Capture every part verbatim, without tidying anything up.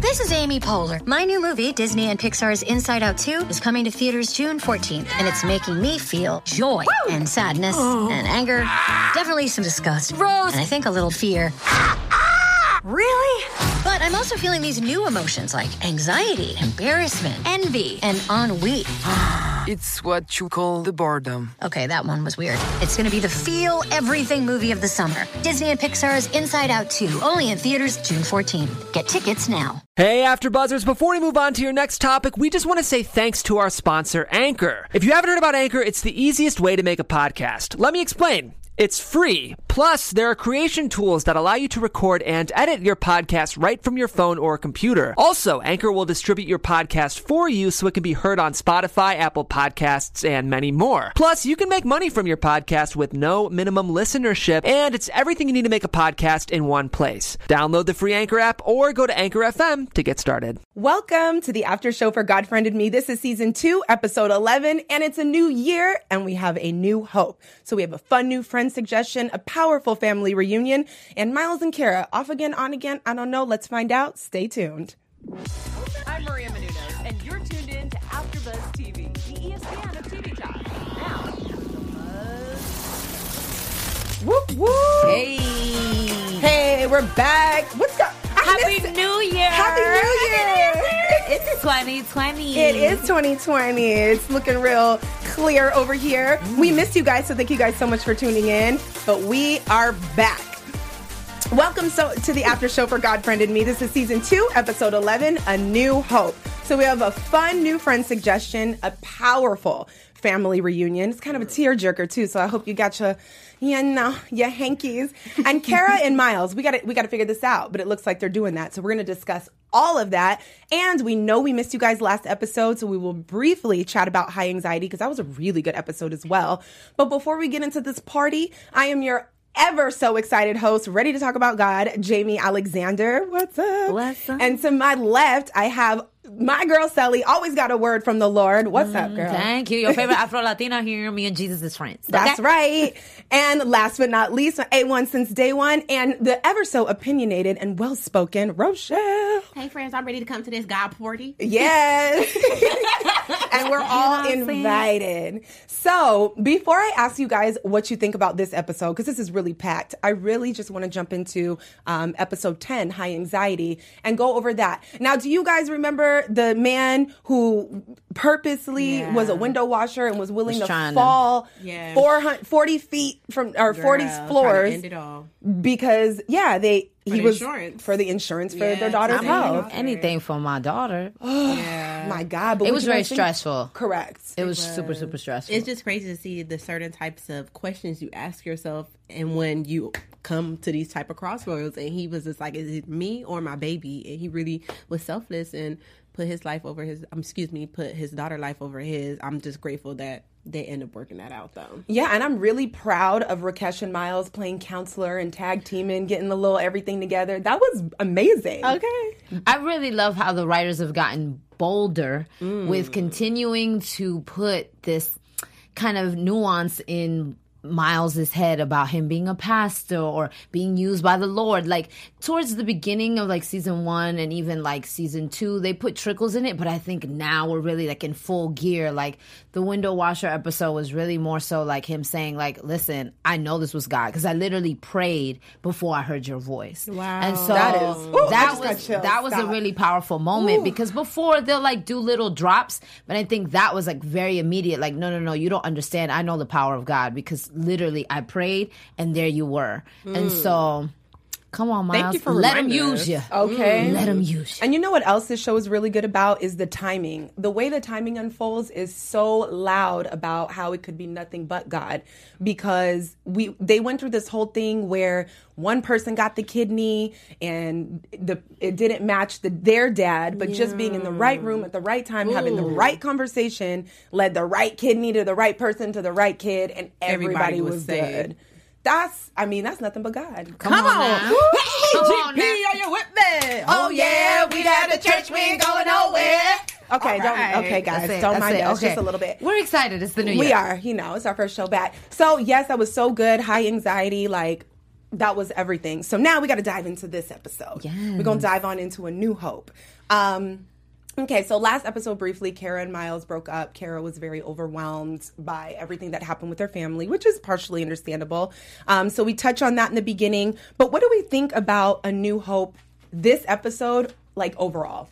This is Amy Poehler. My new movie, Disney and Pixar's Inside Out two, is coming to theaters June fourteenth, and it's making me feel joy Woo! and sadness oh. and anger, definitely some disgust, Rose, and I think a little fear. Really? But I'm also feeling these new emotions like anxiety, embarrassment, envy, and ennui. It's what you call the boredom. Okay, that one was weird. It's going to be the feel everything movie of the summer. Disney and Pixar's Inside Out two, only in theaters June fourteenth. Get tickets now. Hey, AfterBuzzers, before we move on to your next topic, we just want to say thanks to our sponsor, Anchor. If you haven't heard about Anchor, it's the easiest way to make a podcast. Let me explain. It's free. Plus, there are creation tools that allow you to record and edit your podcast right from your phone or computer. Also, Anchor will distribute your podcast for you so it can be heard on Spotify, Apple Podcasts, and many more. Plus, you can make money from your podcast with no minimum listenership, and it's everything you need to make a podcast in one place. Download the free Anchor app or go to Anchor F M to get started. Welcome to the After Show for God Friended Me. This is season two, episode eleven, and it's a new year, and we have a new hope. So we have a fun new friend suggestion, a powerful family reunion, and Miles and Kara off again, on again. I don't know. Let's find out. Stay tuned. I'm Maria Menounos, and you're tuned in to AfterBuzz T V, the E S P N of T V talk. Now, AfterBuzz. Whoop whoop! Hey, hey, we're back. What's up? Happy New Year! Happy New Year! It's twenty twenty. It is twenty twenty. It's looking real clear over here. Mm. We missed you guys, so thank you guys so much for tuning in. But we are back. Welcome so to the After Show for God Friended Me. This is season two, episode eleven, A New Hope. So we have a fun new friend suggestion, a powerful family reunion. It's kind of a tearjerker too, so I hope you got your, you know, your hankies. And Kara and Miles, we got to we got to figure this out, but it looks like they're doing that. So we're going to discuss all of that. And we know we missed you guys last episode, so we will briefly chat about high anxiety because that was a really good episode as well. But before we get into this party, I am your ever so excited host, ready to talk about God, Jamie Alexander. What's up? What's up? And to my left, I have my girl, Sally, always got a word from the Lord. What's mm, up, girl? Thank you. Your favorite Afro-Latina here, me and Jesus is friends. Okay? That's right. And last but not least, A one since day one, and the ever so opinionated and well-spoken Rochelle. Hey, friends, I'm ready to come to this God party. Yes. And we're all you know invited. So before I ask you guys what you think about this episode, because this is really packed, I really just want to jump into um, episode ten, High Anxiety, and go over that. Now, do you guys remember the man who purposely yeah. was a window washer and was willing was to fall to, yeah. four hundred, forty feet from, or Girl, forty floors? End it all. Because, yeah, they... For he the was insurance. For the insurance for yeah, their daughter's health. Anything for my daughter. Oh, yeah. my God. But it was very stressful. Correct. It, it was, was super, super stressful. It's just crazy to see the certain types of questions you ask yourself, and when you come to these type of crossroads, and he was just like, is it me or my baby? And he really was selfless and put his life over his, um, excuse me, put his daughter's life over his. I'm just grateful that they end up working that out, though. Yeah, and I'm really proud of Rakesh and Miles playing counselor and tag teaming, getting the little everything together. That was amazing. Okay. I really love how the writers have gotten bolder mm. with continuing to put this kind of nuance in Miles's head about him being a pastor or being used by the Lord. Like towards the beginning of like season one and even like season two, they put trickles in it, but I think now we're really like in full gear. Like the window washer episode was really more so like him saying like, listen, I know this was God because I literally prayed before I heard your voice. Wow. And so that is ooh, that was that was Stop. a really powerful moment ooh. Because before they'll like do little drops, but I think that was like very immediate. Like, no, no, no, you don't understand. I know the power of God because literally I prayed and there you were. Mm. And so come on, Miles. Thank you for Let him reminding use us. you. Okay. Mm. Let him use you. And you know what else this show is really good about is the timing. The way the timing unfolds is so loud about how it could be nothing but God, because we they went through this whole thing where one person got the kidney and the it didn't match the their dad, but yeah. just being in the right room at the right time, Ooh. having the right conversation led the right kidney to the right person to the right kid, and everybody, everybody was, was good. That's, I mean, that's nothing but God. Come, Come on, on now. Hey, Come G on P, now. are you with me? Oh, yeah, we at the church, we ain't going nowhere. Okay, right. don't, okay, guys, it, don't mind it. us, Okay. just a little bit. We're excited. It's the new year. We are, you know, it's our first show back. So, yes, that was so good. High anxiety, like, that was everything. So now we got to dive into this episode. Yes. We're going to dive on into A New Hope. Um, okay, so last episode, briefly, Kara and Miles broke up. Kara was very overwhelmed by everything that happened with her family, which is partially understandable. Um, so we touch on that in the beginning. But what do we think about A New Hope this episode, like, overall?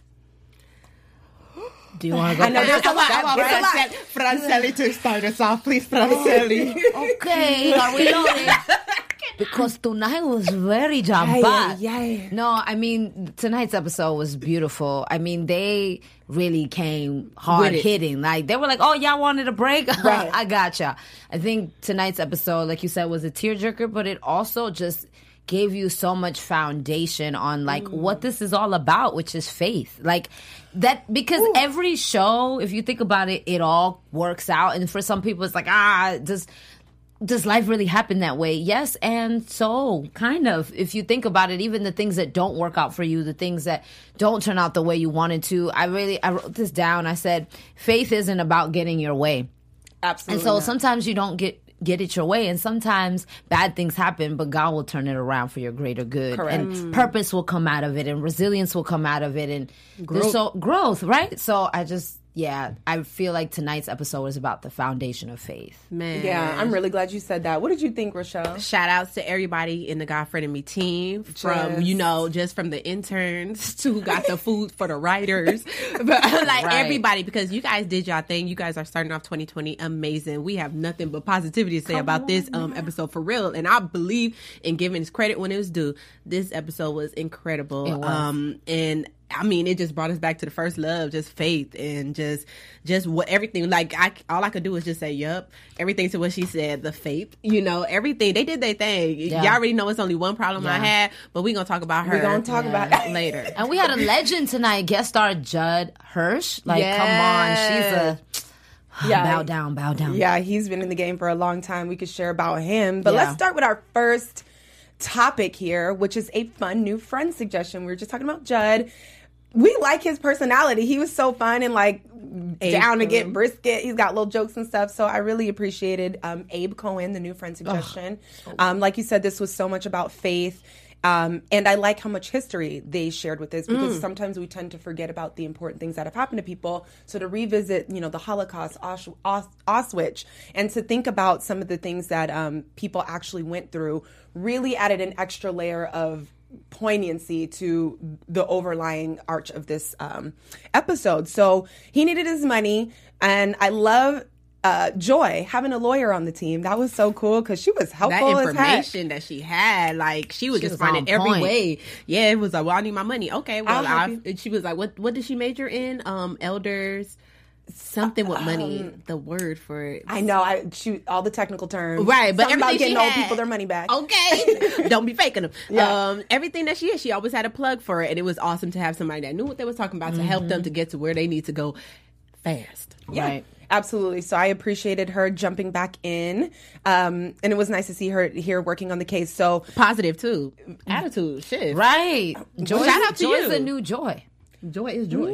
Do you want to go? I know there's a lot. It's a lot. Francelli to start us off, please, Francelli. Okay, are we loaded? Because tonight was very jam-packed. Yeah, yeah. No, I mean, tonight's episode was beautiful. I mean, they really came hard hitting. Like, they were like, oh, y'all wanted a break? Right. I gotcha. I think tonight's episode, like you said, was a tearjerker, but it also just gave you so much foundation on, like, mm. what this is all about, which is faith. Like, that, because Ooh. every show, if you think about it, it all works out. And for some people, it's like, ah, does... Does life really happen that way? Yes, and so, kind of. If you think about it, even the things that don't work out for you, the things that don't turn out the way you wanted to, I really, I wrote this down. I said, faith isn't about getting your way. Absolutely. And so not. sometimes you don't get get it your way, and sometimes bad things happen, but God will turn it around for your greater good. Correct. And Mm. purpose will come out of it, and resilience will come out of it, and Growth. there's so growth, right? So I just, yeah, I feel like tonight's episode is about the foundation of faith. Man. Yeah, I'm really glad you said that. What did you think, Rochelle? Shout outs to everybody in the God Friend and Me team, from, Just- you know, just from the interns to who got the food for the writers, but like Right. everybody, because you guys did y'all thing. You guys are starting off twenty twenty amazing. We have nothing but positivity to say about this um, episode for real. And I believe in giving his credit when it was due. This episode was incredible. It was. Um, and I mean, it just brought us back to the first love, just faith, and just, just what everything. Like, I, all I could do was just say, "Yup," everything to what she said. The faith, you know, everything. They did their thing. Yeah. Y'all already know it's only one problem I Yeah. had, but we gonna talk about her. We're going to talk Yeah. about that later. And we had a legend tonight, guest star Judd Hirsch. Like, Yes. come on, she's a Yeah. bow down, bow down. Yeah, he's been in the game for a long time. We could share about him. But Yeah. let's start with our first topic here, which is a fun new friend suggestion. We were just talking about Judd. We like his personality. He was so fun and like down to get brisket. He's got little jokes and stuff. So I really appreciated um, Abe Cohen, the new friend suggestion. Um, like you said, this was so much about faith. Um, and I like how much history they shared with this, because sometimes we tend to forget about the important things that have happened to people. So to revisit, you know, the Holocaust, Aus- Aus- Auschwitz, and to think about some of the things that um, people actually went through really added an extra layer of poignancy to the overlying arch of this um, episode. So he needed his money, and I love uh, Joy having a lawyer on the team. That was so cool because she was That helpful as heck. information that she had, like, she would She just was find on it every point. way. Yeah, it was like, well, I need my money. Okay, well, I'll help I. you. And she was like, what? What did she major in? Um, elders, something with money. the word for it. I know. I she all the technical terms. Right, but Something about everything getting she old had- people their money back. Okay, don't be faking them. Yeah. Um, everything that she is, she always had a plug for it, and it was awesome to have somebody that knew what they was talking about to help them to get to where they need to go fast. Yeah, Right. absolutely. So I appreciated her jumping back in, um, and it was nice to see her here working on the case. So Positive too, attitude shift. Right. Joy, shout out to Joy is you. the new joy. Joy is joy.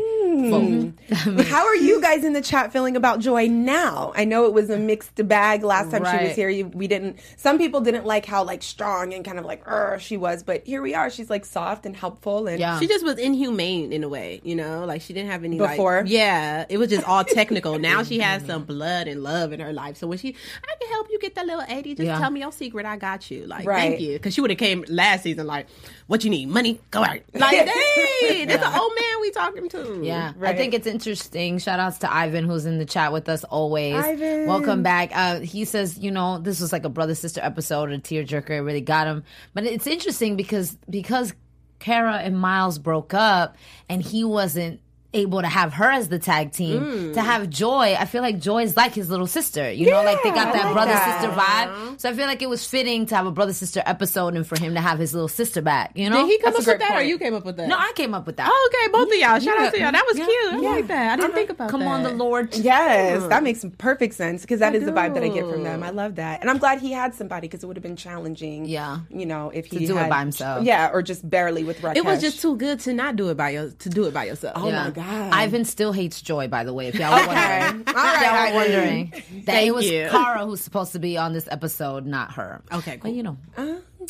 how are you guys in the chat feeling about Joy now? I know it was a mixed bag last time she was Right. here. You, we didn't. Some people didn't like how like strong and kind of like "Urgh" she was, but here we are. She's like soft and helpful, and Yeah. She just was inhumane in a way, you know, like she didn't have any Before? Like, yeah, it was just all technical. Now she has some blood and love in her life. So when she, I can help you get that little eighty. Just Yeah. tell me your secret. I got you. Like, Right. thank you, because she would have came last season like, what you need? Money? Go out. Like, hey, that's an old man we talking to. Yeah, Right. I think it's interesting. Shout outs to Ivan, who's in the chat with us always. Ivan. Welcome back. Uh, he says, you know, this was like a brother sister episode, a tearjerker. It really got him. But it's interesting because because Kara and Miles broke up, and he wasn't able to have her as the tag team. To have Joy, I feel like Joy is like his little sister. You know, like they got I that like brother that. sister vibe. So I feel like it was fitting to have a brother sister episode and for him to have his little sister back. You know, Did he come That's a up great with that, or point. you came up with that? no, I came up with that. Oh, okay, both of y'all. Shout out to Yeah. y'all. That was Yeah. cute. I Yeah. like that. I didn't think about Come that. on, the Lord. Yes, that makes perfect sense because that I is the vibe that I get from do. them. I love that, and I'm glad he had somebody because it would have been challenging. Yeah. you know, if To he do it had- by himself. Yeah, or just barely with Rakesh. It was just too good to not do it by your to do it by yourself. Oh Yeah. my God. Ivan still hates Joy, by the way, if y'all were wondering. All right, If y'all were Ivan. wondering. That Thank it was you. Kara who's supposed to be on this episode, not her. Okay, cool. But you know. Uh,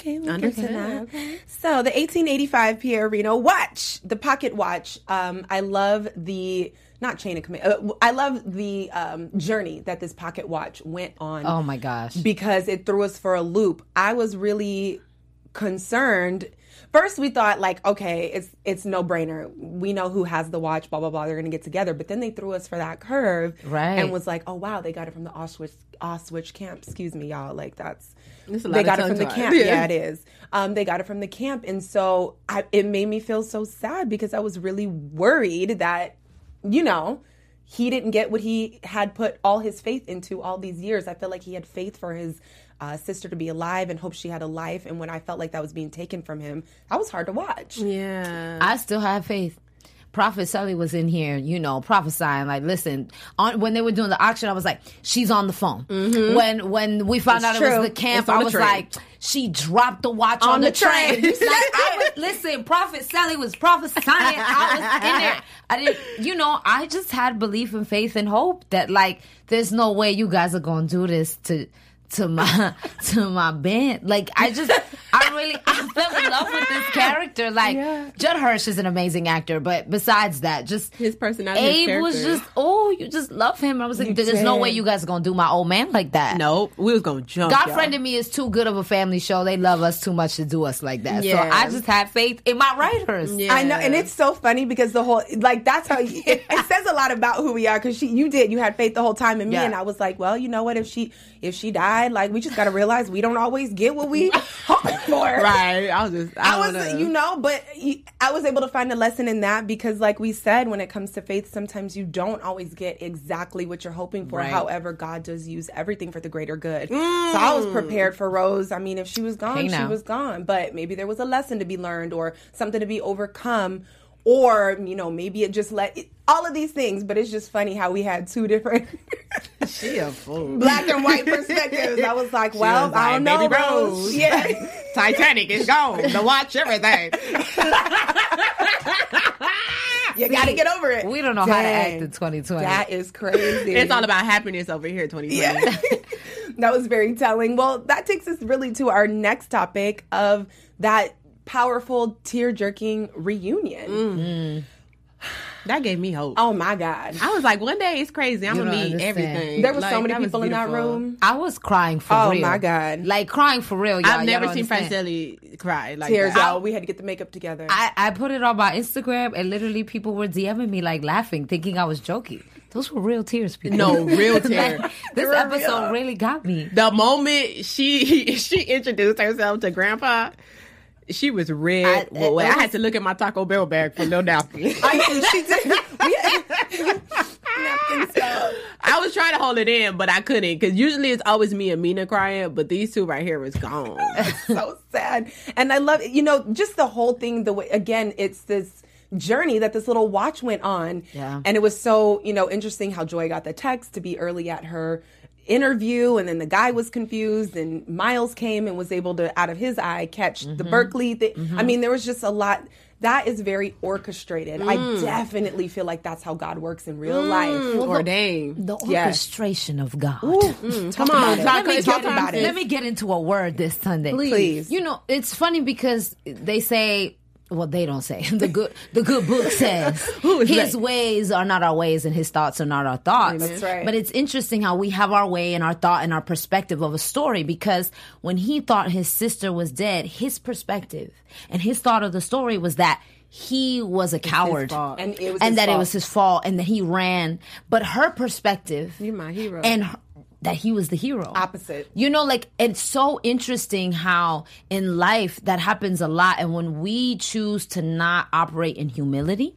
Okay, we'll Under get to ten, that. okay. So the eighteen eighty-five Pierre Reno watch, the pocket watch. Um, I love the not chain of command. Uh, I love the um, journey that this pocket watch went on. Oh my gosh. Because it threw us for a loop. I was really concerned. First, we thought like, okay, it's it's no brainer. We know who has the watch. Blah blah blah. They're gonna get together. But then they threw us for that curve, Right. And was like, oh wow, they got it from the Auschwitz Auschwitz camp. Excuse me, y'all. Like that's It's a lot they of got it from the tongue-tied. camp. Yeah. Yeah, it is. Um, they got it from the camp, and so I, it made me feel so sad because I was really worried that, you know, he didn't get what he had put all his faith into all these years. I feel like he had faith for his uh, sister to be alive and hope she had a life. And when I felt like that was being taken from him, that was hard to watch. Yeah. I still have faith. Prophet Sully was in here, you know, prophesying. Like, listen, on, when they were doing the auction, I was like, she's on the phone. Mm-hmm. When when we found It's out it true. was the camp, It's on I the was train. like, she dropped the watch on, On the, the train. train. like, I was, listen, Prophet Sully was prophesying. I was in there. I didn't, you know, I just had belief and faith and hope that, like, there's no way you guys are going to do this to to my to my band. Like, I just, I really, I fell in love with this character. Like, Yeah. Judd Hirsch is an amazing actor, but besides that, just His personality, his Abe was character. just, oh, you just love him. I was like, You there's no did. way you guys are gonna do my old man like that. Nope. We was gonna jump. God y'all. Friend and Me is too good of a family show. They love us too much to do us like that. Yeah. So I just had faith in my writers. Yeah. I know, and it's so funny because the whole like that's how you, it, it says a lot about who we are because she you did you had faith the whole time in me Yeah. and I was like, well, you know what, if she if she died, like we just got to realize we don't always get what we hoping for. Right. I was just. I, I was, don't know. you know, but I was able to find a lesson in that because, like we said, when it comes to faith, sometimes you don't always get exactly what you're hoping for. Right. However, God does use everything for the greater good. So I was prepared for Rose. I mean, if she was gone, Hey, she now. was gone. But maybe there was a lesson to be learned or something to be overcome. Or, you know, maybe it just let it, all of these things. But it's just funny how we had two different She a fool. black and white perspectives. I was like, well, was I like, don't know, "Baby Rose. Rose." Yeah. Titanic is gone. The watch, everything. You got to get over it. We don't know how to Dang. act in twenty twenty. That is crazy. It's all about happiness over here, twenty twenty. Yeah. That was very telling. Well, that takes us really to our next topic of that powerful tear-jerking reunion. That gave me hope. Oh my God. I was like, one day it's crazy. I'm You gonna don't meet understand. everything. There were Like, so many that was people in that beautiful. room. I was crying for Oh real. my God. Like crying for real, y'all. I've Y'all never don't seen understand. Franceli cry like Tears that. out. We had to get the makeup together. I, I put it on my Instagram and literally people were DMing me like laughing, thinking I was joking. Those were real tears, people. No, real tears. Like, this were episode real. really got me. The moment she she introduced herself to Grandpa, she was red. I- well, it I was- had to look at my Taco Bell bag for no napkin. I knew she did. We had napkins out. I was trying to hold it in, but I couldn't because usually it's always me and Mina crying, but these two right here was gone. So sad. And I love it. You know, just the whole thing, the way, again, it's this journey that this little watch went on. Yeah. And it was so, you know, interesting how Joy got the text to be early at her interview, and then the guy was confused, and Miles came and was able to, out of his eye, catch the Berkeley thing. I mean, there was just a lot. That is very orchestrated. I definitely feel like that's how God works in real life. Ordained. The Yes. orchestration of God. Come on, on, talk- Let me, It's get, your time. let me get into a word this Sunday. Please. You know, it's funny because they say, well, they don't say. The good the good book says is his that? ways are not our ways and his thoughts are not our thoughts. That's right. But it's interesting how we have our way and our thought and our perspective of a story, because when he thought his sister was dead, his perspective and his thought of the story was that he was a coward fault. And it was and his that it fault. was his fault and that he ran. But her perspective, You're my hero. and her, that he was the hero. Opposite. You know, like, it's so interesting how in life that happens a lot. And when we choose to not operate in humility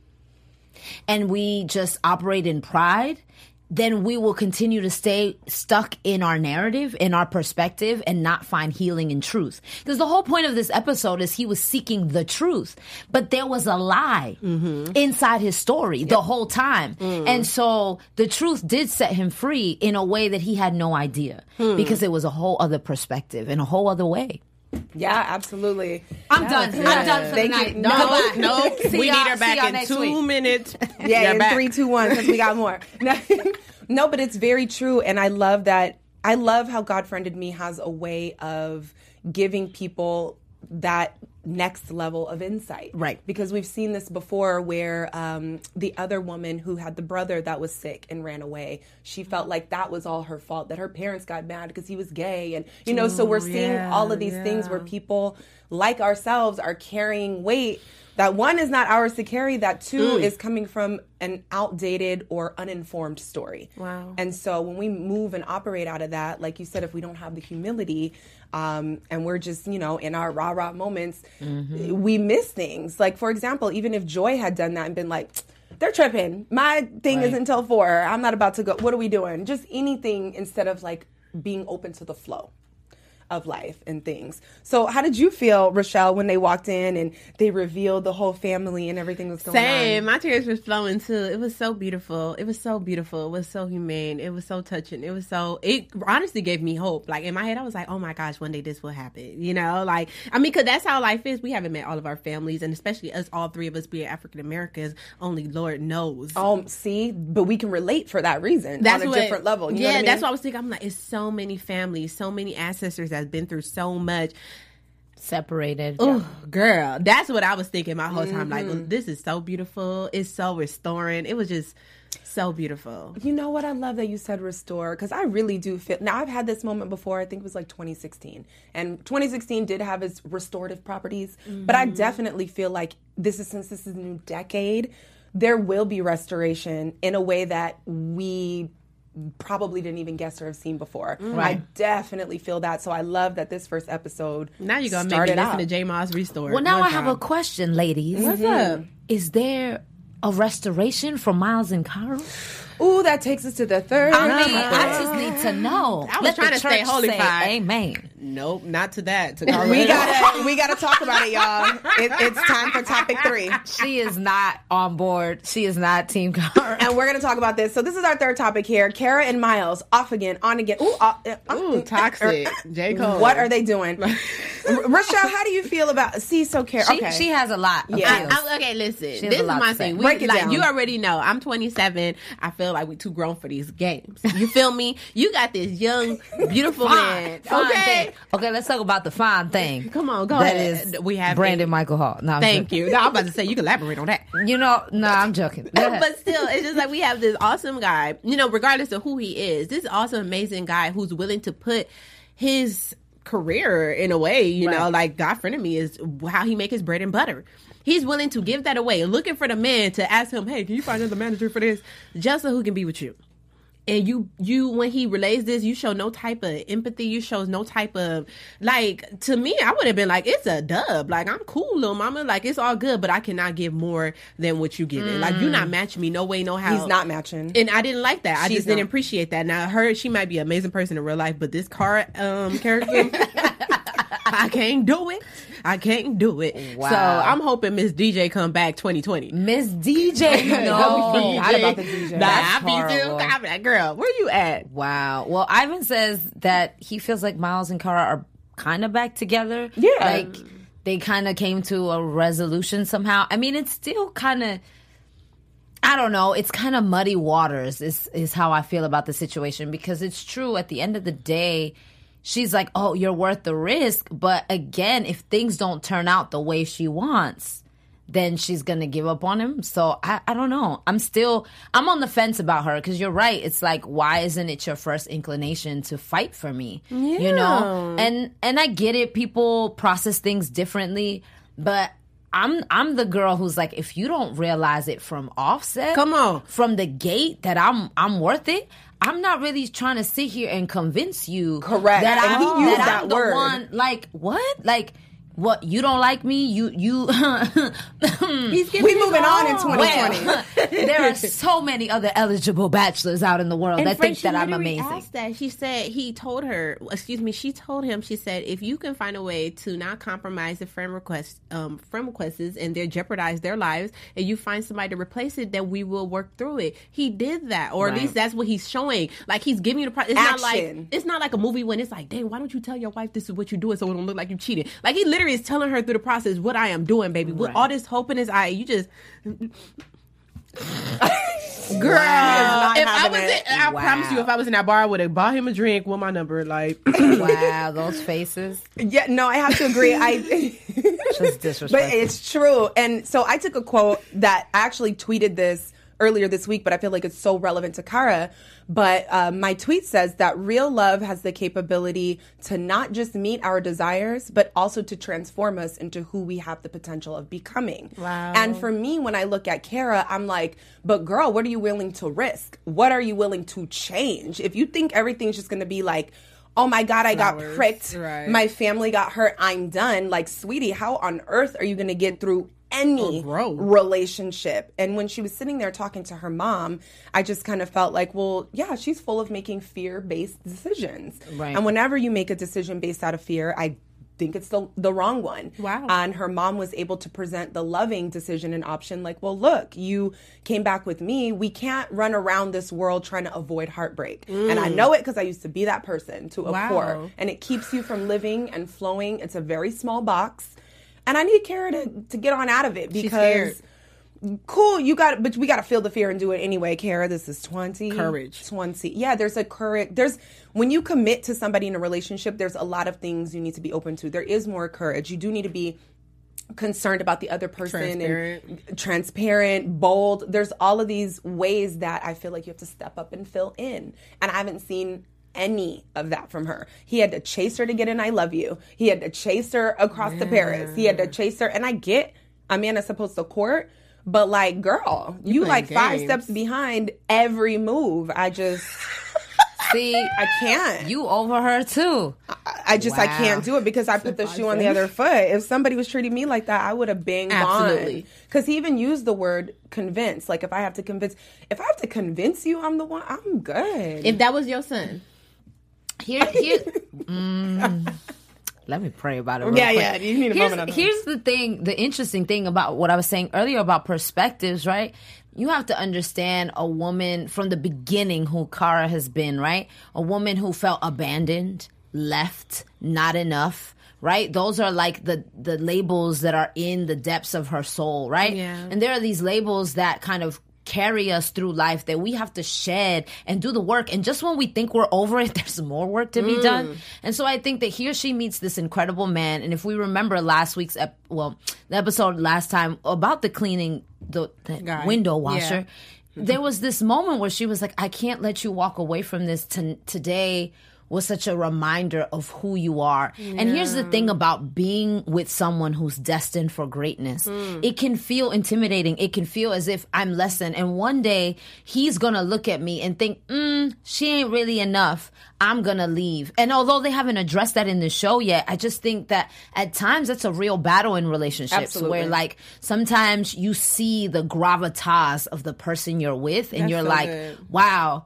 and we just operate in pride, then we will continue to stay stuck in our narrative, in our perspective, and not find healing in truth. Because the whole point of this episode is he was seeking the truth, but there was a lie inside his story the whole time. And so the truth did set him free in a way that he had no idea, because it was a whole other perspective in a whole other way. Yeah, absolutely. I'm done. I'm done for Thank the you. night. No, Goodbye. No, See we y'all- need her see back y'all in next two week. minutes. Yeah, You're in back. three, two, one, because we got more. No, no, but it's very true, and I love that. I love how God Friended Me has a way of giving people that next level of insight. Right. Because we've seen this before where um, the other woman who had the brother that was sick and ran away, she felt like that was all her fault, that her parents got mad because he was gay. And, you know, so we're seeing yeah, all of these yeah. things where people like ourselves are carrying weight that one is not ours to carry, that two Mm. is coming from an outdated or uninformed story. Wow. And so when we move and operate out of that, like you said, if we don't have the humility um, and we're just, you know, in our rah-rah moments, Mm-hmm. we miss things. Like, for example, even if Joy had done that and been like, they're tripping. My thing Right. isn't until four. I'm not about to go. What are we doing? Just anything instead of like being open to the flow of life and things. So how did you feel, Rochelle, when they walked in and they revealed the whole family and everything was going Same. on? My tears were flowing too. It was so beautiful. It was so beautiful. It was so humane. It was so touching. It was so, it honestly gave me hope. Like in my head, I was like, oh my gosh, one day this will happen. You know, like, I mean, cause that's how life is. We haven't met all of our families, and especially us, all three of us being African Americans, only Lord knows. Oh, see, but we can relate for that reason That's on a what- different level. You yeah, know what I mean? that's what I was thinking. I'm like, it's so many families, so many ancestors that's been through so much. Separated. Oh, girl, that's what I was thinking my whole time. Mm-hmm. Like, this is so beautiful. It's so restoring. It was just so beautiful. You know what? I love that you said restore, because I really do feel. Now, I've had this moment before. I think it was like twenty sixteen. And twenty sixteen did have its restorative properties. But I definitely feel like this is, since this is a new decade, there will be restoration in a way that we probably didn't even guess or have seen before. I definitely feel that. So I love that this first episode Now you're going to make me started listen out. to J Moss Restore. Well, now One I have time. a question, ladies. What's up? Is there a restoration for Miles and Cara? Ooh, that takes us to the third. I mean, I just need to know. I was Let trying the to stay church holified. say Amen. Nope, not to that. To we gotta we gotta talk about it, y'all. It, it's time for topic three. She is not on board. She is not Team Cara. And we're going to talk about this. So this is our third topic here. Cara and Miles, off again, on again. Ooh, uh, uh, Ooh, toxic. J. Cole. What are they doing? R- Rochelle, how do you feel about... See, so Cara... She, Okay. she has a lot of Yeah. feels. I, I, okay, listen. has This a is lot my to say. thing. We, Break it like down. you already know. I'm twenty-seven. I feel like we too grown for these games. You feel me? You got this young, beautiful man. Fine Okay. thing. Okay, let's talk about the fine thing. Come on, go That ahead. is We have Brandon a- Michael Hall. No, I'm Thank joking. you. No, I'm about to say you can elaborate on that. You know, no, I'm joking. Go ahead. But still, it's just like we have this awesome guy, you know, regardless of who he is, this awesome, amazing guy who's willing to put his career in a way, you know, Right. like God friend of me is how he make his bread and butter. He's willing to give that away, looking for the man to ask him, hey, can you find another manager for this? Just so who can be with you. And you, you, when he relays this, you show no type of empathy. You show no type of, like, to me, I would have been like, it's a dub. Like, I'm cool, little mama. Like, it's all good, but I cannot give more than what you give it. Like, you're not matching me. No way, no how. He's not matching. And I didn't like that. I She's just didn't not. appreciate that. Now, her, she might be an amazing person in real life, but this car um, character, I can't do it. I can't do it. Wow. So I'm hoping Miss D J come back twenty twenty. Miss D J, no. Forgot about the D J. Nah, That's I be too. horrible. I'm like, girl, where you at? Wow. Well, Ivan says that he feels like Miles and Cara are kind of back together. Yeah. Like they kind of came to a resolution somehow. I mean, it's still kind of, I don't know, it's kind of muddy waters is, is how I feel about the situation, because it's true at the end of the day, she's like, oh, you're worth the risk. But again, if things don't turn out the way she wants, then she's going to give up on him. So I, I don't know. I'm still, I'm on the fence about her, because you're right. It's like, why isn't it your first inclination to fight for me? Yeah. You know? And, and I get it. People process things differently, but I'm, I'm the girl who's like, if you don't realize it from offset, Come on. from the gate that I'm, I'm worth it, I'm not really trying to sit here and convince you. Correct. That, And I, he used that that I'm the word. one. Like, what? Like, what? You don't like me? You, you. He's We moving on in twenty twenty. Well, there are so many other eligible bachelors out in the world that think that I'm amazing. Asked that. She said he told her, excuse me, she told him, she said, if you can find a way to not compromise the friend requests, um, friend requests and they jeopardize their lives, and you find somebody to replace it, then we will work through it. He did that, or at Right. least that's what he's showing. Like he's giving you the. Pro- it's not like Action. it's not like a movie when it's like, dang, why don't you tell your wife this is what you're doing so it don't look like you cheated? Like he literally is telling her through the process what I am doing, baby. With Right. all this hope in his eye, you just. Girl, not if having having was it. it. I Wow. promise you, if I was in that bar, I would have bought him a drink with my number. Like, Wow, those faces. Yeah, no, I have to agree. I Just But disrespectful. it's true. And so I took a quote that I actually tweeted this earlier this week, but I feel like it's so relevant to Kara. But uh, my tweet says that real love has the capability to not just meet our desires, but also to transform us into who we have the potential of becoming. Wow. And for me, when I look at Kara, I'm like, but girl, what are you willing to risk? What are you willing to change? If you think everything's just going to be like, oh my God, I got Flowers, pricked. right. My family got hurt. I'm done. Like, sweetie, how on earth are you going to get through any Or grow. relationship? And when she was sitting there talking to her mom, I just kind of felt like, well, yeah, she's full of making fear-based decisions. Right. And whenever you make a decision based out of fear, I think it's the the wrong one. Wow. And her mom was able to present the loving decision and option like, well, look, you came back with me. We can't run around this world trying to avoid heartbreak. And I know it because I used to be that person to Wow. abhor. And it keeps you from living and flowing. It's a very small box. And I need Kara to, to get on out of it She's because scared. cool, you got but we got to feel the fear and do it anyway, Kara. This is twenty Courage. twenty. Yeah, there's a courage. There's when you commit to somebody in a relationship, there's a lot of things you need to be open to. There is more courage. You do need to be concerned about the other person Transparent. and transparent, bold. There's all of these ways that I feel like you have to step up and fill in. And I haven't seen any of that from her. He had to chase her to get an I love you. He had to chase her across the Paris. He had to chase her. And I get a man is supposed to court, but like, girl, you, playing like five games. steps behind every move. I just, See, I can't. you over her too. I, I just, I Wow. can't do it because I put the shoe on the other foot. If somebody was treating me like that, I would have banged Absolutely. Because he even used the word convince. Like if I have to convince, if I have to convince you, I'm the one, I'm good. If that was your son, Here, here. mm, let me pray about it. Real Yeah, quick. yeah, you need a here's, moment on that. Here's the thing, the interesting thing about what I was saying earlier about perspectives, right? You have to understand a woman from the beginning who Kara has been, right? A woman who felt abandoned, left, not enough. Right? Those are like the, the labels that are in the depths of her soul, right? Yeah. And there are these labels that kind of carry us through life that we have to shed and do the work. And just when we think we're over it, there's more work to be done. And so I think that here she meets this incredible man. And if we remember last week's, ep- well, the episode last time about the cleaning, the, the Guy. window washer, Yeah. there was this moment where she was like, I can't let you walk away from this t- today. Was such a reminder of who you are. And here's the thing about being with someone who's destined for greatness. It can feel intimidating. It can feel as if I'm less than. And one day he's going to look at me and think, mm, she ain't really enough. I'm going to leave. And although they haven't addressed that in the show yet, I just think that at times that's a real battle in relationships Absolutely. where like sometimes you see the gravitas of the person you're with and That's you're so like, good. wow,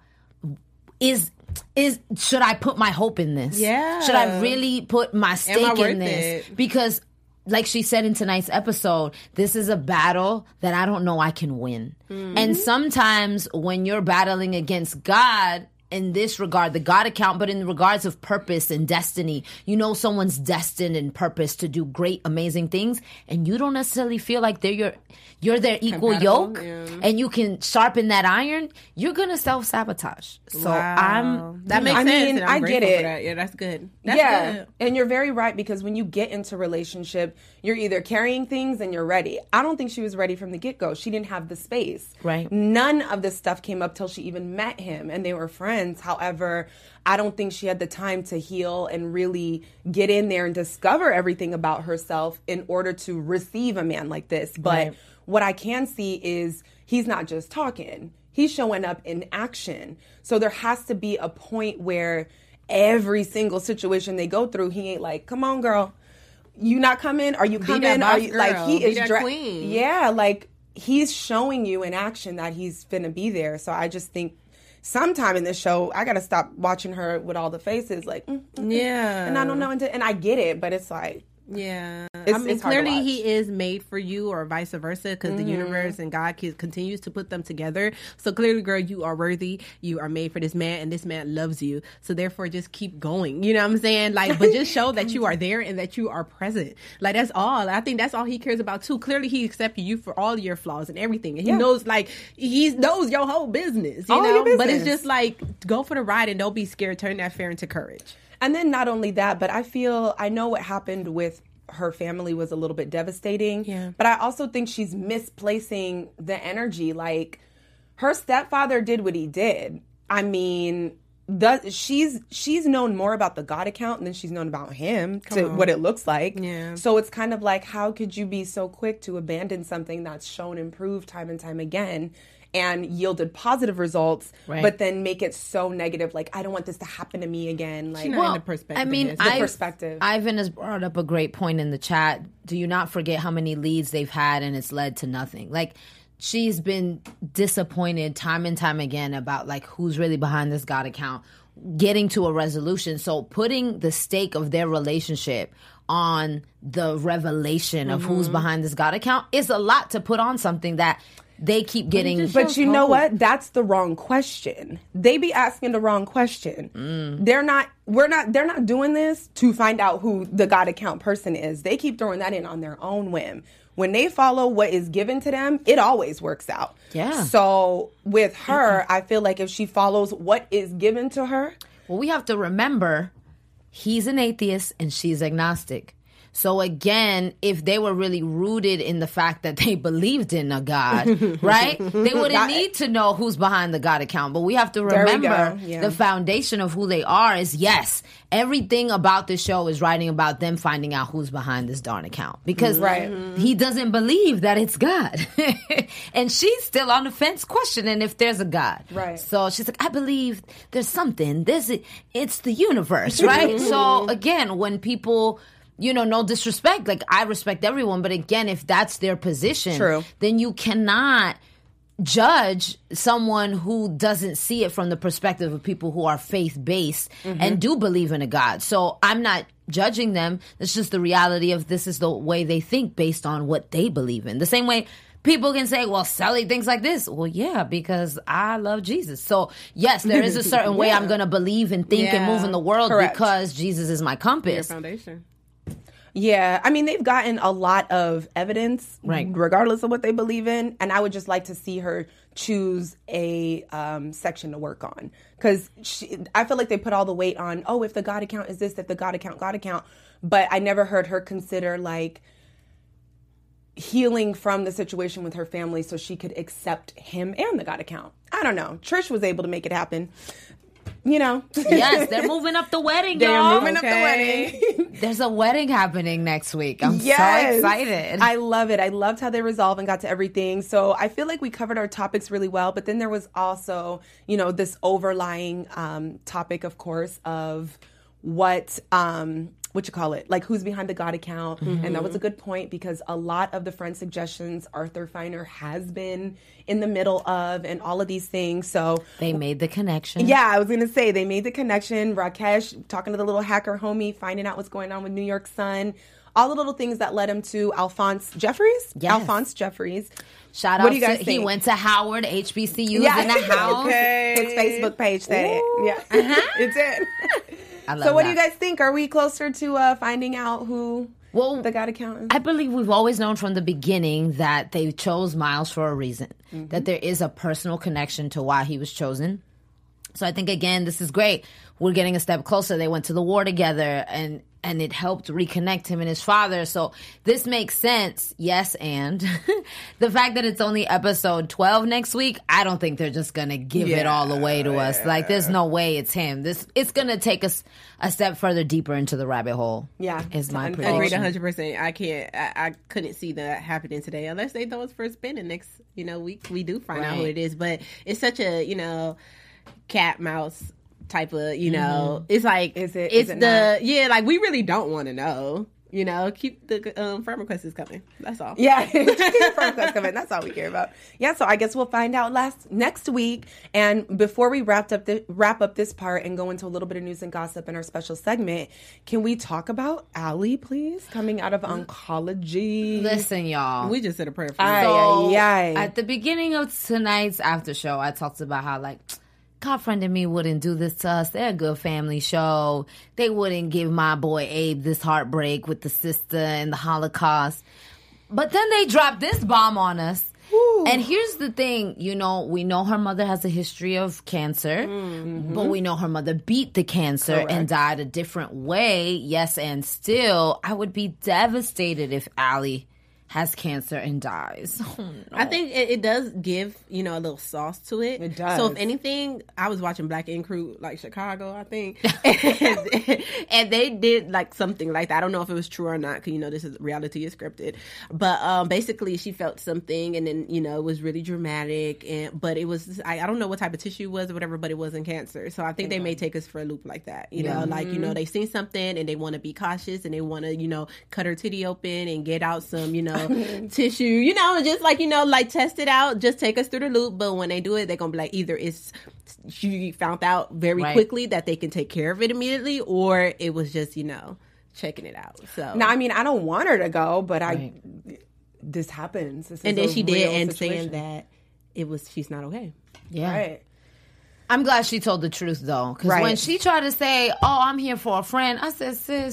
is is should I put my hope in this? Yeah. Should I really put my stake worth in this? it? Because like she said in tonight's episode, this is a battle that I don't know I can win. Mm-hmm. And sometimes when you're battling against God, in this regard, the God account, but in regards of purpose and destiny, you know someone's destined and purpose to do great, amazing things, and you don't necessarily feel like they're your, you're their equal Compatible, yoke, yeah. and you can sharpen that iron. You're gonna self sabotage. So Wow. I'm that makes I sense. mean, and I'm I get grateful it. for that. Yeah, that's good. That's yeah, good. and you're very right because when you get into relationship, you're either carrying things and you're ready. I don't think she was ready from the get-go. She didn't have the space. Right. None of this stuff came up till she even met him and they were friends. However, I don't think she had the time to heal and really get in there and discover everything about herself in order to receive a man like this. But Right. what I can see is he's not just talking. He's showing up in action. So there has to be a point where every single situation they go through, he ain't like, come on, girl. You not coming? Are you coming? that Are boss you like girl. he Be is that dra- queen. Yeah, like he's showing you in action that he's finna be there. So I just think sometime in this show, I gotta stop watching her with all the faces like, mm, okay. Yeah. And I don't know, and, and I get it, but it's like, Yeah, It's- I mean, it's hard to clearly watch. he is made for you, or vice versa, because Mm-hmm. the universe and God c- continues to put them together. So clearly, girl, you are worthy. You are made for this man, and this man loves you. So therefore, just keep going. You know what I'm saying? Like, but just show that you are there and that you are present. Like, that's all. I think that's all he cares about too. Clearly, he accepted you for all your flaws and everything, and he Yeah. knows, like, he knows your whole business. You All know, your but it's business. just like, go for the ride and don't be scared. Turn that fear into courage. And then not only that, but I feel I know what happened with her family was a little bit devastating. Yeah. But I also think she's misplacing the energy. Like, her stepfather did what he did. I mean, the, she's she's known more about the God account than she's known about him, to on. what it looks like. Yeah. So it's kind of like, how could you be so quick to abandon something that's shown improved time and time again and yielded positive results, Right. but then make it so negative? Like, I don't want this to happen to me again. Like, not in the perspective I mean, is. The I've- perspective. Ivan has brought up a great point in the chat. Do you not forget how many leads they've had and it's led to nothing? Like, she's been disappointed time and time again about, like, who's really behind this God account, getting to a resolution. So putting the stake of their relationship on the revelation of who's behind this God account is a lot to put on something that they keep getting. But you know what? That's the wrong question. They be asking the wrong question. They're not, we're not, they're not doing this to find out who the God account person is. They keep throwing that in on their own whim. When they follow what is given to them, it always works out. Yeah. So with her, I feel like if she follows what is given to her, Well, we have to remember he's an atheist and she's agnostic. So again, if they were really rooted in the fact that they believed in a God, right? They wouldn't Got need to know who's behind the God account. But we have to There we remember go. Yeah. the foundation of who they are is, yes, everything about this show is writing about them finding out who's behind this darn account. Because Right. he doesn't believe that it's God. And she's still on the fence questioning if there's a God. Right. So she's like, I believe there's something. There's a, it's the universe, right? So again, when people, you know, no disrespect, like I respect everyone, but again, if that's their position, True. then you cannot judge someone who doesn't see it from the perspective of people who are faith-based and do believe in a God. So I'm not judging them. It's just the reality of this is the way they think based on what they believe in. The same way people can say, well, Sally thinks like this. Well, yeah, because I love Jesus. So yes, there is a certain way I'm going to believe and think and Yeah. move in the world Correct. because Jesus is my Your compass. foundation. yeah, I mean, they've gotten a lot of evidence, Right. regardless of what they believe in. And I would just like to see her choose a um, section to work on. Because I feel like they put all the weight on, oh, if the God account is this, if the God account, God account. But I never heard her consider, like, healing from the situation with her family so she could accept him and the God account. I don't know. Trish was able to make it happen. You know. Yes, they're moving up the wedding, They're y'all. moving up the Okay. wedding. There's a wedding happening next week. I'm Yes. so excited. I love it. I loved how they resolved and got to everything. So I feel like we covered our topics really well. But then there was also, you know, this overlying um, topic, of course, of what, um, what you call it, like who's behind the God account. And that was a good point because a lot of the friend suggestions Arthur Feiner has been in the middle of and all of these things. So They made the connection. yeah, I was going to say they made the connection. Rakesh talking to the little hacker homie, finding out what's going on with New York Sun. All the little things that led him to Alphonse Jeffries. Yes. Alphonse Jeffries. Shout What out do you guys to, he think? went to Howard, H B C U's Yeah. in the house. His Facebook page said it. Yeah, it did. I love So what that. do you guys think? Are we closer to uh, finding out who Well, the God account is? I believe we've always known from the beginning that they chose Miles for a reason, Mm-hmm. that there is a personal connection to why he was chosen. So I think, again, this is great. We're getting a step closer. They went to the war together, and and it helped reconnect him and his father. So this makes sense. Yes, and the fact that it's only episode twelve next week, I don't think they're just going to give it all away to us. Like, there's no way it's him. This It's going to take us a step further deeper into the rabbit hole. Yeah. Is my Agreed prediction. Agreed, one hundred percent. I can't. I, I couldn't see that happening today unless they throw us for a spin. And next, you know, week we do find out who Right. it is. But it's such a, you know, cat mouse type of, you know. It's like Is it- It's is it the not? yeah. Like we really don't want to know. You know, keep the um, friend requests coming. That's all. Yeah, keep the friend requests coming. That's all we care about. Yeah, so I guess we'll find out last next week. And before we wrap up the wrap up this part and go into a little bit of news and gossip in our special segment, can we talk about Allie, please, coming out of oncology? Listen, y'all. We just said a prayer for Aye, you. So, aye, aye. at the beginning of tonight's after show, I talked about how, like, Godfriend and Me wouldn't do this to us. They're a good family show. They wouldn't give my boy Abe this heartbreak with the sister and the Holocaust. But then they dropped this bomb on us. Ooh. And here's the thing, you know, we know her mother has a history of cancer, mm-hmm. but we know her mother beat the cancer Correct. And died a different way. Yes, and still, I would be devastated if Allie has cancer and dies. Oh, no. I think it, it does give, you know, a little sauce to it. It does. So if anything, I was watching Black Ink Crew, like Chicago, I think. and, and they did like something like that. I don't know if it was true or not, because, you know, this is reality is scripted. But um, basically she felt something, and then, you know, it was really dramatic. And But it was, I, I don't know what type of tissue it was or whatever, but it wasn't cancer. So I think they may take us for a loop like that. You know, mm-hmm. like, you know, they see something and they want to be cautious and they want to, you know, cut her titty open and get out some, you know, tissue, you know, just like, you know, like test it out, just take us through the loop. But when they do it, they're gonna be like, either it's she found out very right. quickly that they can take care of it immediately, or it was just, you know, checking it out. So now, I mean, I don't want her to go, but right. I this happens. This and is then a she real did and situation. saying that it was she's not okay. Yeah. Right. I'm glad she told the truth, though, because right. when she tried to say, "Oh, I'm here for a friend," I said, "Sis."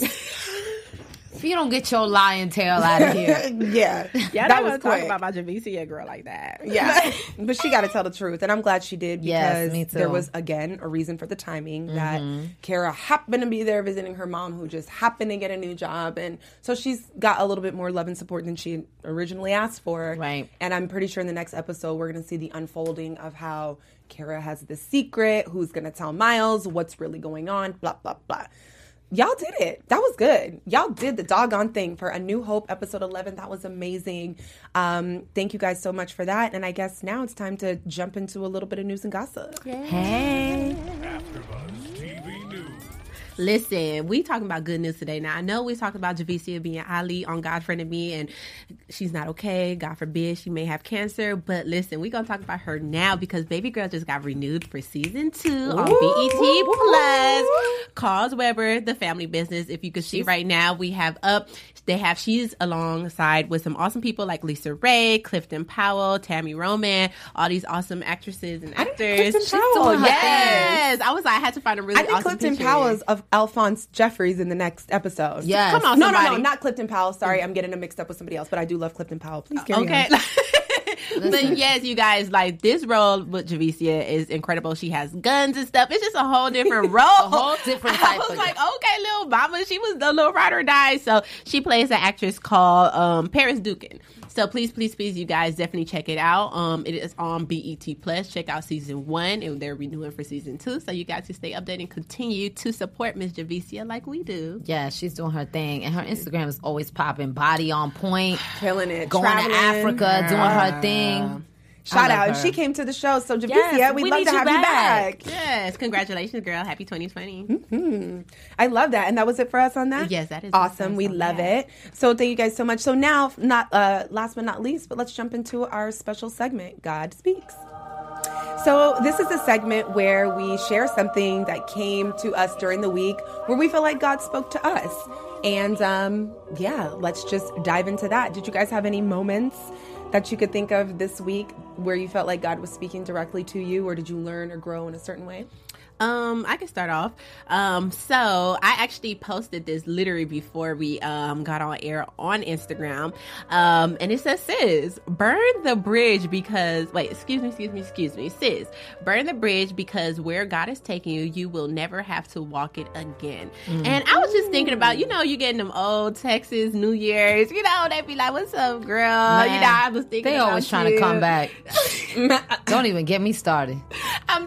If you don't get your lying tail out of here. yeah. Yeah, that was talking about my Javicia girl like that. Yeah. But she got to tell the truth. And I'm glad she did, because yes, me too. There was, again, a reason for the timing, mm-hmm. that Kara happened to be there visiting her mom, who just happened to get a new job. And so she's got a little bit more love and support than she originally asked for. Right. And I'm pretty sure in the next episode, we're going to see the unfolding of how Kara has this secret, who's going to tell Miles what's really going on, blah, blah, blah. Y'all did it. That was good. Y'all did the doggone thing for A New Hope, episode eleven. That was amazing. Um, thank you guys so much for that. And I guess now it's time to jump into a little bit of news and gossip. Yay. Hey. AfterBuzz T V News. Listen, we talking about good news today. Now, I know we talked about Javicia being Ali on Godfriend and Me, and she's not okay. God forbid she may have cancer. But listen, we're going to talk about her now, because Baby Girl just got renewed for season two on B E T Plus. Cause Weber, The Family Business. If you could see right now, we have up, they have, she's alongside with some awesome people like Lisa Ray, Clifton Powell, Tammy Roman, all these awesome actresses and actors. Clifton Powell, yes. I was like, I had to find a really I think awesome Clifton picture. Powell is of Alphonse Jeffries in the next episode. Yes. Come on, no, no, somebody. no, not Clifton Powell. Sorry, I'm getting them mixed up with somebody else, but I do love Clifton Powell. Please carry Okay. on. But yes, you guys, like, this role with Javicia is incredible. She has guns and stuff. It's just a whole different role. A whole different type I was of like, okay, little mama, she was the little ride or die. So she plays an actress called um, Paris Dukin. So please, please, please, you guys definitely check it out. Um, it is on B E T Plus. Check out season one, and they're renewing for season two. So you guys can stay updated and continue to support Miss Javicia like we do. Yeah, she's doing her thing, and her Instagram is always popping, body on point, Killing it. going Traveling. to Africa, doing her thing. Shout I out. love And her. she came to the show. So, Javicia, Yes, we'd we love need to you have you back. back. Yes, congratulations, girl. Happy twenty twenty. Mm-hmm. I love that. And that was it for us on that? Yes, that is awesome. We on love that. it. So thank you guys so much. So now, not uh, last but not least, but let's jump into our special segment, God Speaks. So this is a segment where we share something that came to us during the week where we feel like God spoke to us. And um, yeah, let's just dive into that. Did you guys have any moments that you could think of this week where you felt like God was speaking directly to you, or did you learn or grow in a certain way? Um, I can start off. Um, so I actually posted this literally before we um got on air on Instagram. Um, and it says, sis, burn the bridge because wait, excuse me, excuse me, excuse me, sis, burn the bridge because where God is taking you, you will never have to walk it again. Mm-hmm. And I was just thinking about, you know, you getting them old Texas New Year's, you know, they be like, what's up, girl? Man, you know, I was thinking they about always trying you. to come back. Don't even get me started. I'm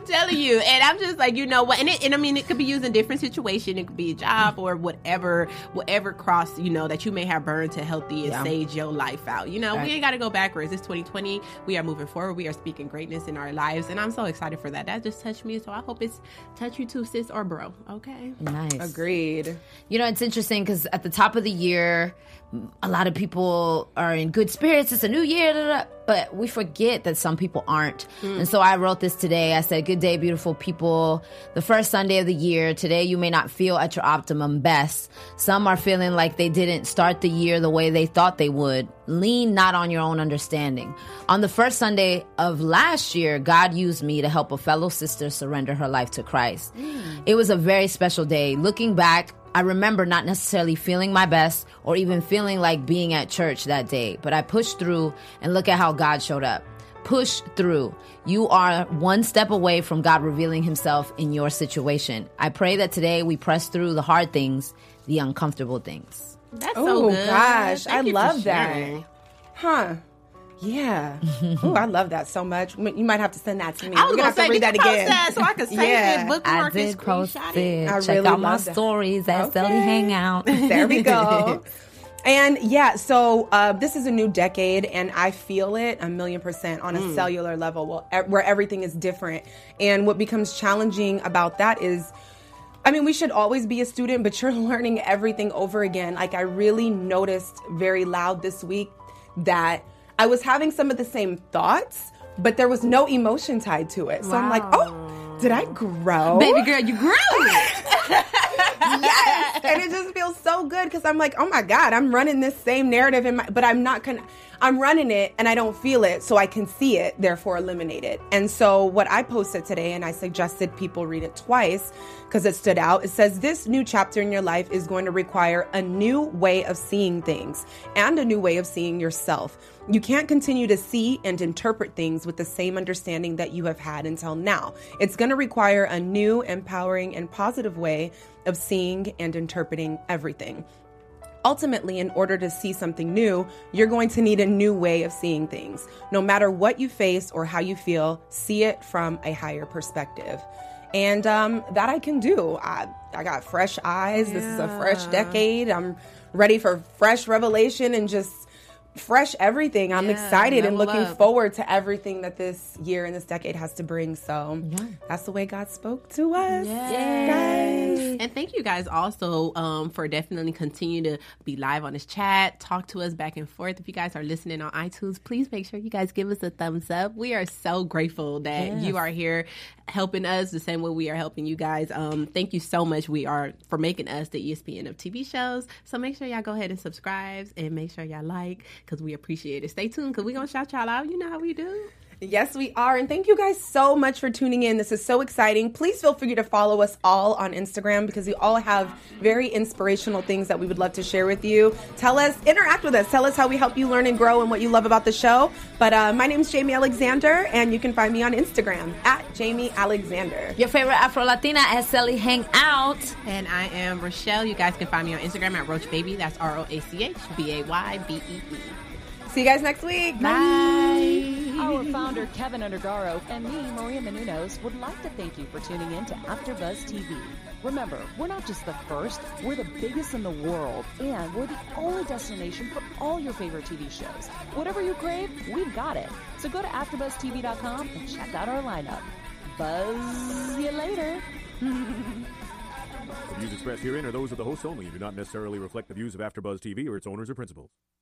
telling you. And I'm just like, you know what? And, it, and I mean, it could be used in different situations. It could be a job or whatever, whatever cross, you know, that you may have burned to healthy and Yeah. sage your life out. You know, Right. we ain't got to go backwards. It's twenty twenty. We are moving forward. We are speaking greatness in our lives. And I'm so excited for that. That just touched me. So I hope it's touch you too, sis or bro. Okay. Nice. Agreed. You know, it's interesting because at the top of the year, a lot of people are in good spirits. It's a new year, da, da, da, but we forget that some people aren't. And so I wrote this today. I said, good day, beautiful people. The first Sunday of the year. Today, you may not feel at your optimum best. Some are feeling like they didn't start the year the way they thought they would. Lean not on your own understanding. On the first Sunday of last year, God used me to help a fellow sister surrender her life to Christ. It was a very special day. Looking back, I remember not necessarily feeling my best or even feeling like being at church that day, but I pushed through and look at how God showed up. Push through. You are one step away from God revealing himself in your situation. I pray that today we press through the hard things, the uncomfortable things. That's so Oh, good. gosh. Thank I you for love that. sharing. Huh. Yeah. Oh, I love that so much. You might have to send that to me. I was We're gonna have to say, read did that you post again. that so I could save Yeah. it, bookmark I it, did post screenshot it. it. I Check really out my love that. stories at Okay. Selly Hangout. There we go. And yeah, so uh, this is a new decade, and I feel it a million percent on a Mm. cellular level, well, e- where everything is different. And what becomes challenging about that is, I mean, we should always be a student, but you're learning everything over again. Like, I really noticed very loud this week that I was having some of the same thoughts, but there was no emotion tied to it. So I'm like, oh, did I grow? Baby girl, you grew. Yes, and it just feels so good because I'm like, oh my God, I'm running this same narrative in my, but I'm not gonna, I'm running it and I don't feel it, so I can see it, therefore eliminate it. And so what I posted today, and I suggested people read it twice because it stood out. It says, this new chapter in your life is going to require a new way of seeing things and a new way of seeing yourself. You can't continue to see and interpret things with the same understanding that you have had until now. It's going to require a new, empowering, and positive way of seeing and interpreting everything. Ultimately, in order to see something new, you're going to need a new way of seeing things. No matter what you face or how you feel, see it from a higher perspective. And um, that I can do. I, I got fresh eyes. Yeah. This is a fresh decade. I'm ready for fresh revelation and just fresh everything. I'm Yeah, excited and level looking up. forward to everything that this year and this decade has to bring. So Yeah. that's the way God spoke to us. Yes. And thank you guys also um, for definitely continue to be live on this chat, talk to us back and forth. If you guys are listening on iTunes, please make sure you guys give us a thumbs up. We are so grateful that Yes. you are here helping us the same way we are helping you guys. Um, thank you so much. We are for making us the E S P N of T V shows. So make sure y'all go ahead and subscribe and make sure y'all like because we appreciate it. Stay tuned because we're going to shout y'all out. You know how we do. Yes, we are. And thank you guys so much for tuning in. This is so exciting. Please feel free to follow us all on Instagram because we all have very inspirational things that we would love to share with you. Tell us, interact with us. Tell us how we help you learn and grow and what you love about the show. But uh, my name is Jamie Alexander, and you can find me on Instagram at Jamie Alexander. Your favorite Afro-Latina at Selly Hangout. And I am Rochelle. You guys can find me on Instagram at Roach Baby. That's R O A C H B A Y B E E. See you guys next week. Bye. Our founder, Kevin Undergaro, and me, Maria Menounos, would like to thank you for tuning in to AfterBuzz T V. Remember, we're not just the first, we're the biggest in the world, and we're the only destination for all your favorite T V shows. Whatever you crave, we've got it. So go to after buzz T V dot com and check out our lineup. Buzz you later. The views expressed herein are those of the hosts only and do not necessarily reflect the views of AfterBuzz T V or its owners or principals.